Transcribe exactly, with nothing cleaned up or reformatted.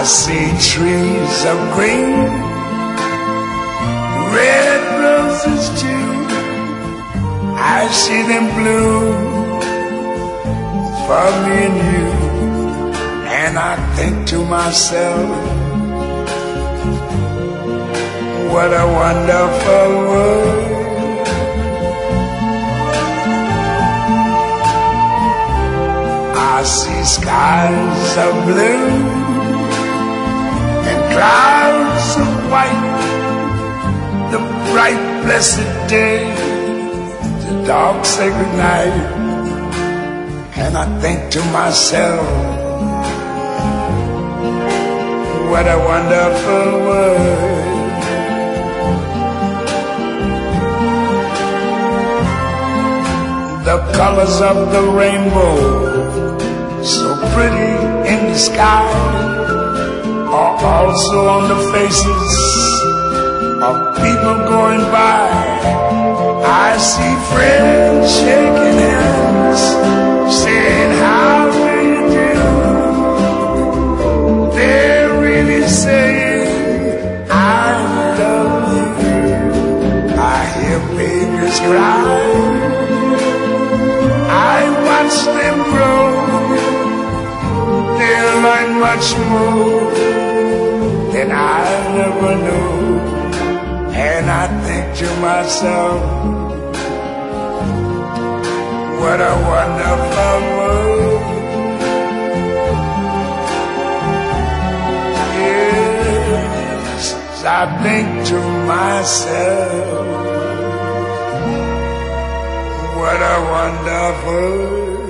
see trees of green, red roses too. I see them bloom for me and you. And I think to myself, what a wonderful world. I see skies of blue and clouds of white, the bright blessed day, the dark sacred night. And I think to myself, what a wonderful world. The colors of the rainbow, so pretty in the sky, are also on the faces of people going by. I see friends shaking hands, saying, how do you do? They're really saying, I love you. I hear babies cry, I watch them grow. They'll learn much more than I never knew. And I think to myself, what a wonderful world. Yes, I think to myself, what a wonderful world.